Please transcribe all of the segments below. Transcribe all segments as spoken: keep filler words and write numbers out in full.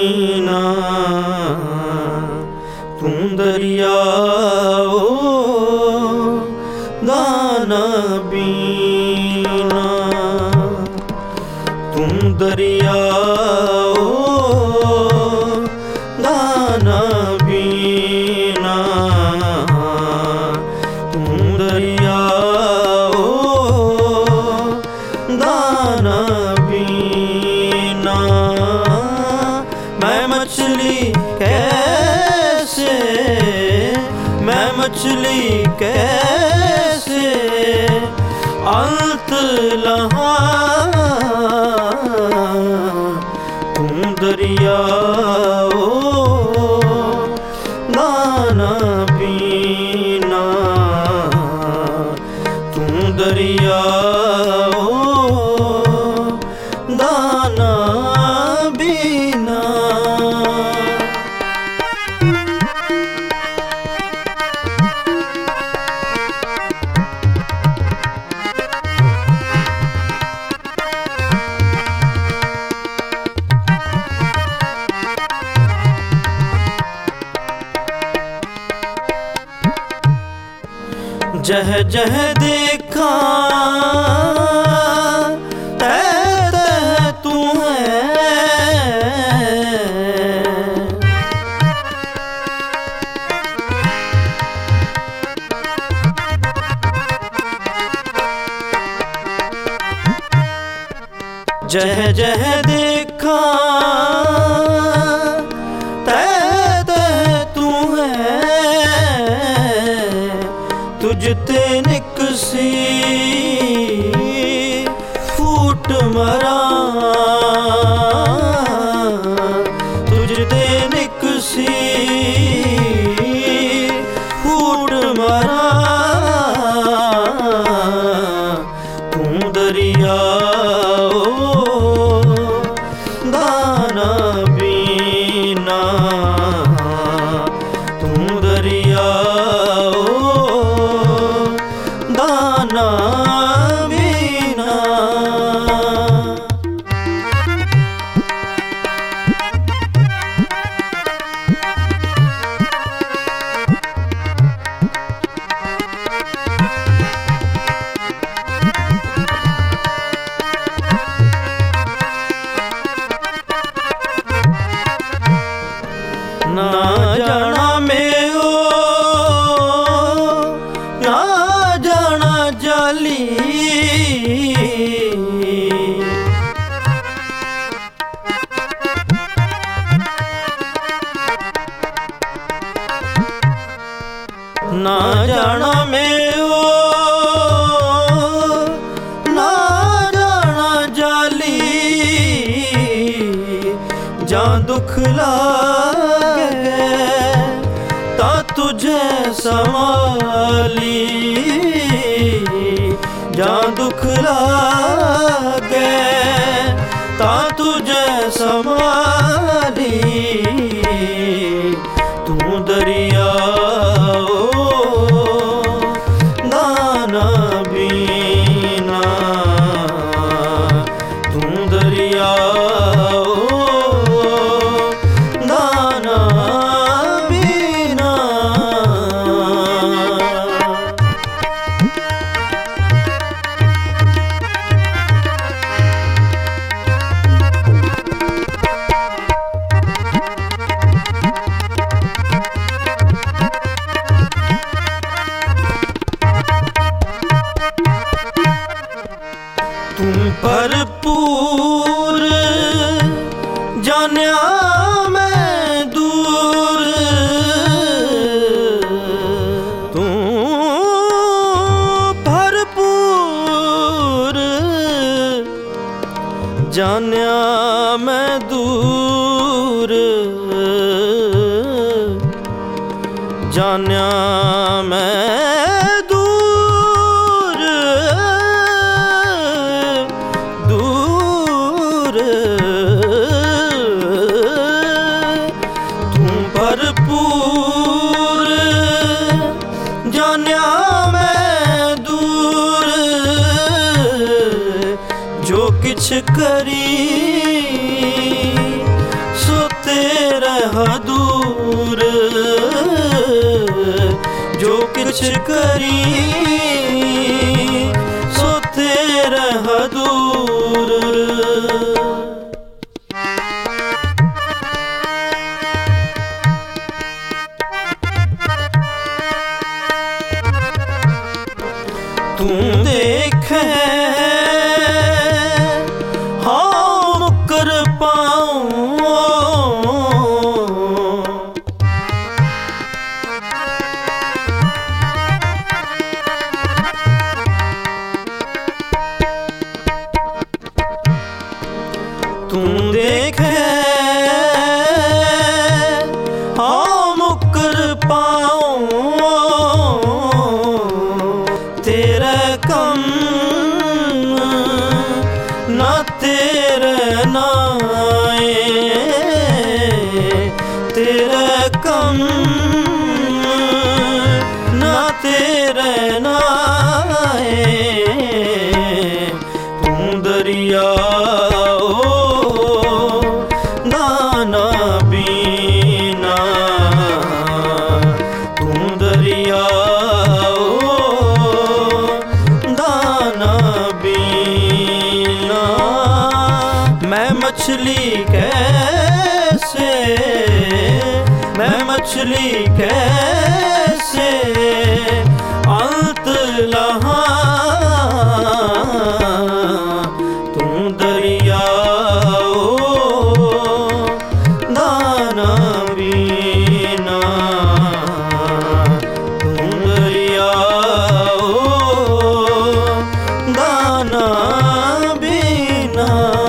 बीना तू दरिया ओ दाना बीना तू दरिया ओ दाना बीना तू दरिया ओ दाना बीना मैं मछली कैसे मैं मछली कैसे अंत लहा तू दरिया ओ दाना बीना तू दरिया ओ दाना बीना। जह जह देखा तह तह तू है जह जह देखा तह तह तू है तुझते निकसी फूट मरा तुझते निकसी फूट मरा तू दरिया ओ दाना बीना तू दरिया दाना बीना। ना जाना में ओ ना जाना जाली ना जाना में ओ ना जाना जाली जान दुख लागे ता तुझे संभाली जान दुख लागे ता तुझे संभाली तू दरिया ओ दाना बीना तू दरिया ओ दाना बीना। तू भरपूर जानिया मैं दूर तू भरपूर जानिया मैं दूर जानिया मैं भरपूर जानिया मैं दूर जो किछ करी सो तेरे दूर, जो किछ करी सो तेरे दूर। तू देखे हाँ मुकर पाऊं, तू देखे हाँ मुकर पाऊं, तेरे कम ना तेरे नाए, तेरे कम ना तेरे नाए। तू दरिया दाना बीना, तू दरिया दाना बीना। मैं मछली कैसे, मैं मछली कैसे अंत लहा, तू दरिया दाना बीना, तू दरिया दाना बीना।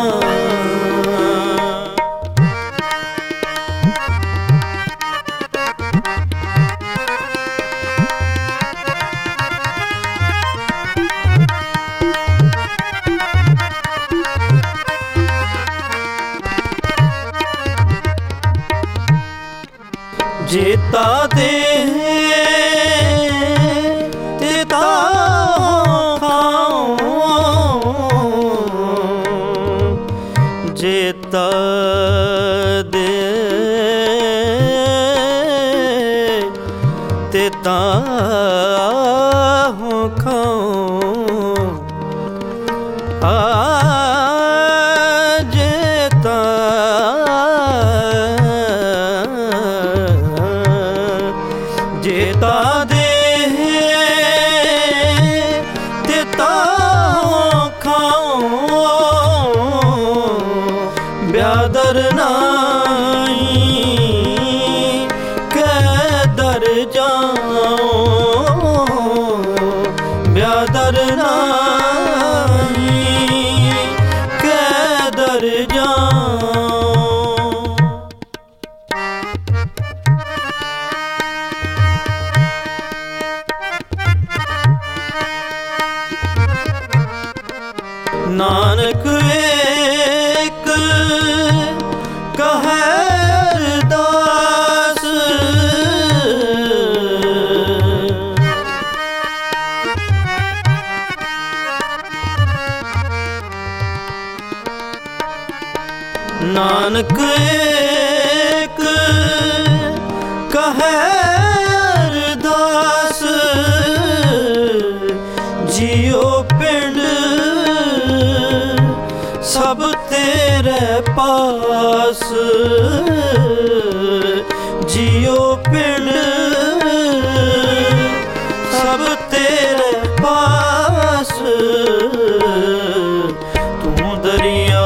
जेता दे तेता खाऊं, जेता दे तेता खाऊं, आ जेता जेता दे तेता खाऊं, ब्यादर नाई कैदर जाऊं, ब्यादर नाई कैदर जाऊं। नानक एक कहे अरदास, नानक एक कहे अरदास, जियो पिंड सब तेरे पास, जियो पिंड सब तेरे पास। तू दरिया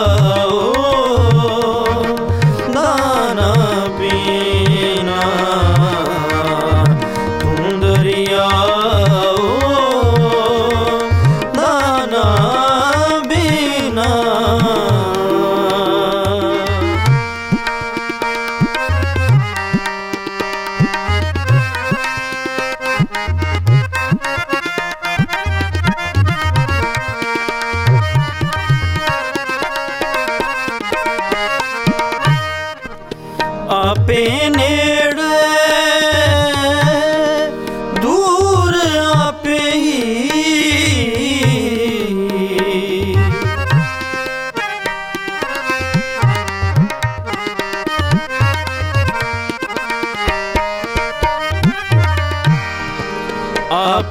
दाना बीना, तू दरिया दाना बीना। आपे नेड़े दूर आपे ही,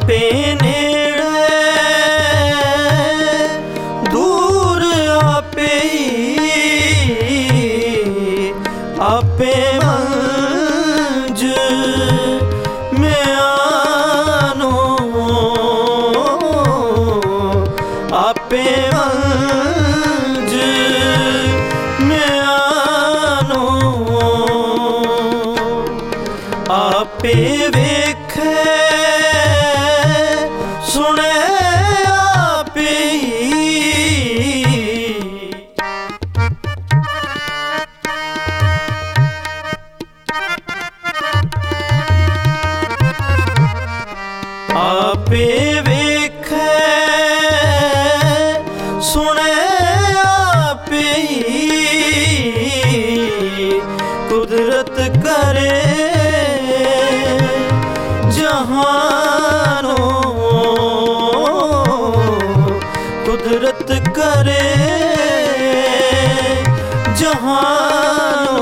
आपे नेड़े दूर आपे आपे मंज में आनो आपे मंज में आनो आपे वेखे सुने आपे आपे वेखे सुने आपे कुदरत करे जहानो कुदरत करे जहानो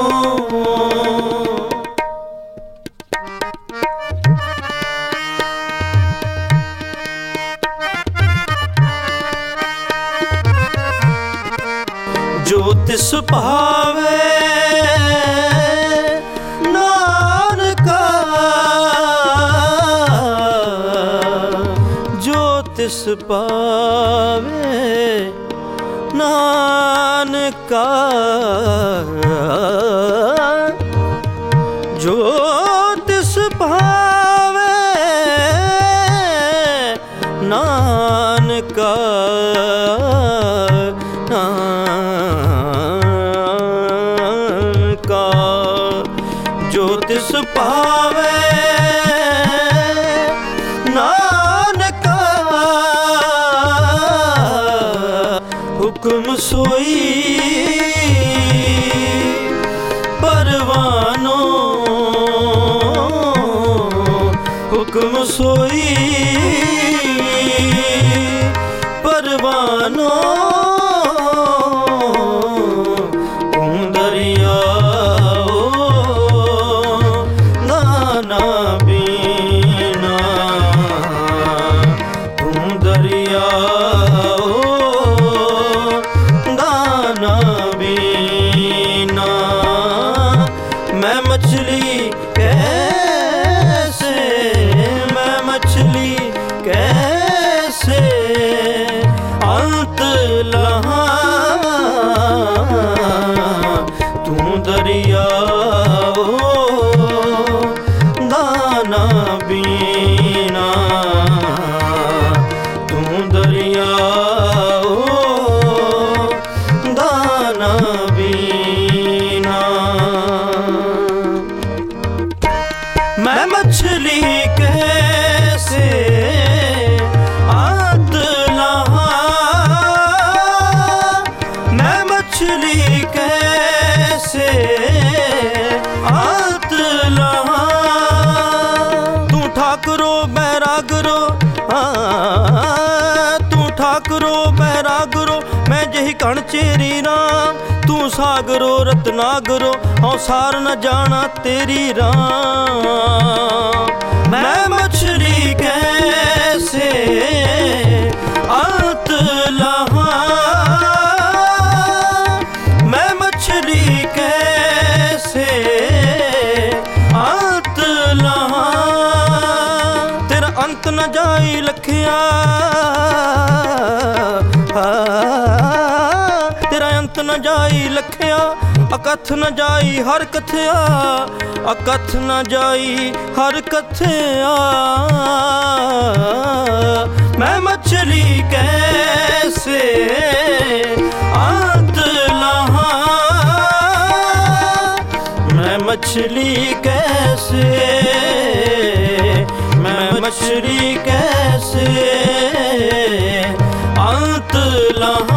जो तिस भावे नानका जो तिस पावे नानका जो तिस भावे नानका जो तिस पावे नानका हुक्म सोई परवानो हुक्म सोई परवानो दरिया बीना तुम दरिया दाना बीना मैं मछली कैसे मैं मछली कैसे अंत लहा तुम दरिया बीना तुम दरिया दाना बीना मैं मछली कैसे आत लहा मैं मछली कैसे आत लहा ठाकरो बैरागरो तू ठाकरो बैरागरो मैं जही कण चेरी राम तू सागरो रत्नागरो औ सार न जाना तेरी राम मैं मछली कैसे अंत लहा मैं मछली कैसे अंत लहा अंत न जाई लखिया तेरा अंत न जाई लखिया अकथ न जाई हर कथया अकथ न जाई हर कथया मैं मछली कैसे अंत लहा मैं मछली कैसे मैं मछली कैसे अंत लहा